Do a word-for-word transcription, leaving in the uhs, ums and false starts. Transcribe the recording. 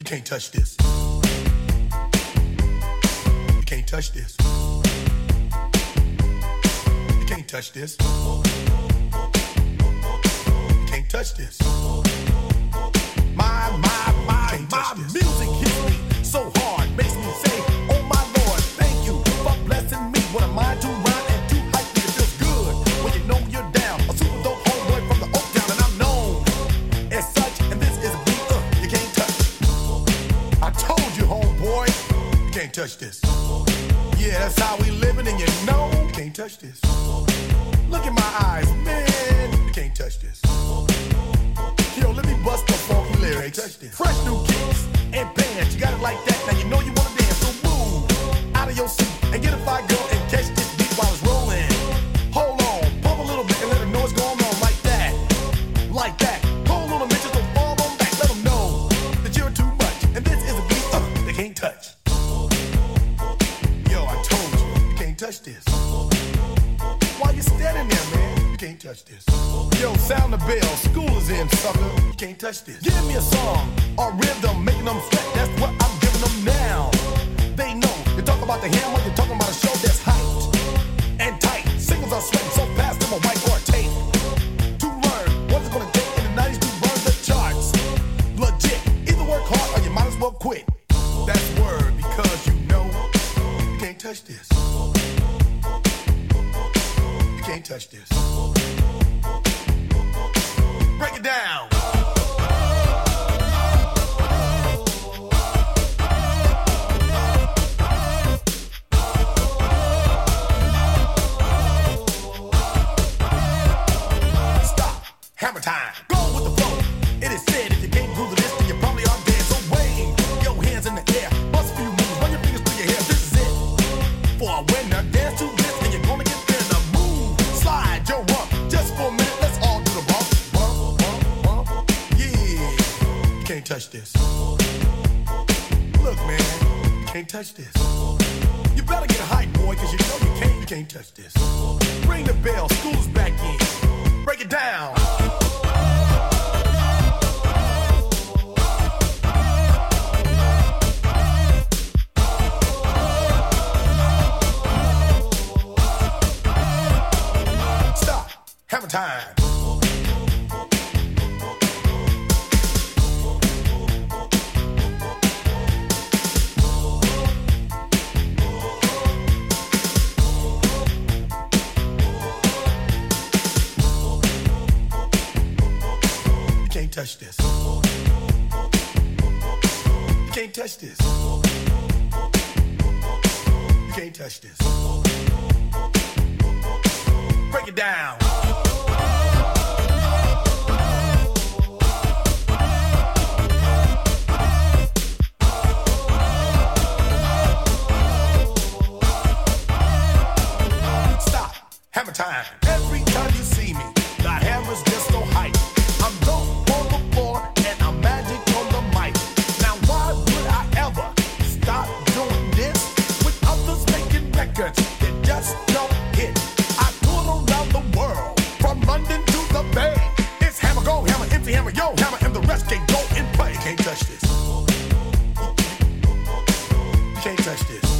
can't touch this. You can't touch this. You can't touch this. You can't touch this. My, my, my, my music hits me so hard, makes me say, oh my Lord, thank you for blessing me. What am I to rhyme and too hype me? It feels good when you know you're down. A super dope homeboy from the Oak Town, and I'm known as such. And this is a beat uh, you can't touch. I told you, homeboy, you can't touch this. Yeah, that's how we living, and you know you can't touch this. Look in my eyes, man, you can't touch this. Yo, let me bust the funky lyrics. Fresh new kicks and bands, you got it like that. Now you know you wanna dance, so move out of your seat and get a fire girl and catch this beat while it's rolling. Hold on, pump a little bit and let them know what's going on like that, like that. Hold on a minute, don't fall on back. Let them know that you're too much, and this is a beat uh, they can't touch. Yo, I told you, you can't touch this. Why you standing there, man? You can't touch this. Yo, sound the bell, school is in, sucker. You can't touch this. Give me a song or rhythm, making them sweat. That's what I'm giving them now. They know. You talk about the hammer, you're talking about a show that's hyped and tight. Singles are sweating so fast, them a white or a tape. To learn what it's gonna take in the nineties to burn the charts. Legit. Either work hard or you might as well quit. That's word, because you know you can't touch this. You can't touch this. Break it down. Stop. Hammer time. Go with the flow. It is said if you can't groove to this, then you probably are dead. So wave your hands in the air. Bust a few moves. Run your fingers through your hair. This is it. For a winner, dance to this, and you're gonna get there. The move. Slide your rump. Just for a minute, let's all do the bump. Bump, bump, bump. Yeah. You can't touch this. Look, man. You can't touch this. You better get hype, boy, cause you know you can't, you can't touch this. Ring the bell. School's back in. Break it down. Stop. Hammer time. You can't touch this. You can't touch this. You can't touch this. Break it down. Stop. Hammer time. Every time you see me, the hammer's just so hype. I'm dope on the floor and I'm magic on the mic. Now why would I ever stop doing this with others making records that just don't hit? I tour around the world, from London to the Bay. It's hammer, go hammer, empty hammer, yo hammer, and the rest can go and play. You can't touch this. You can't touch this.